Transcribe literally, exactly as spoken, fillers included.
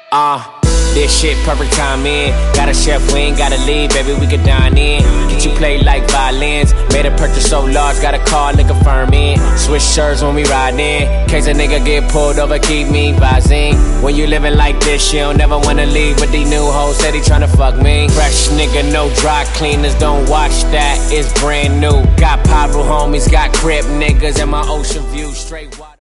Uh, this shit perfect time in. Got a chef, we ain't gotta leave, baby, we could dine in. Get you play like violins. Made a purchase so large, got a car, liquor firm in. Switch shirts when we ride in. Case a nigga get pulled over, keep me visine. When you living like this, you don't never wanna leave. But these new hoes said he tryna fuck me. Fresh nigga, no dry cleaners, don't watch that, it's brand new. Got Pablo homies, got crib niggas, and my ocean view straight water.